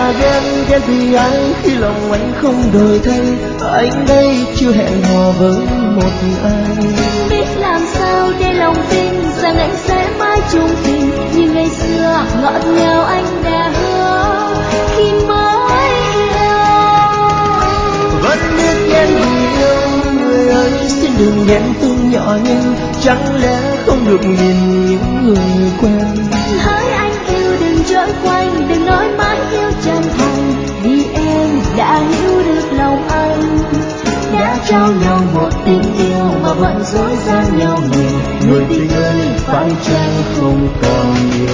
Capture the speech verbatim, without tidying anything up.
là ghen, ghen vì ai khi lòng anh không đổi thay. Anh đây chưa hẹn hò với một ai. Biết làm sao để lòng tin rằng anh sẽ mãi chung tình như ngày xưa ngọt ngào anh đã hứa khi mới yêu. Vẫn biết ghen vì yêu, người ơi xin đừng ghen tương nhỏ nhinh. Chẳng lẽ không được nhìn những người quen. Hỡi anh yêu đừng trôi quanh, đừng nói mãi yêu chân thành, vì em đã hiểu được lòng anh. Đã trao nhau một tình yêu mà vẫn dối gian nhau nhiều. Người tình ơi phải chăng không còn nhiều.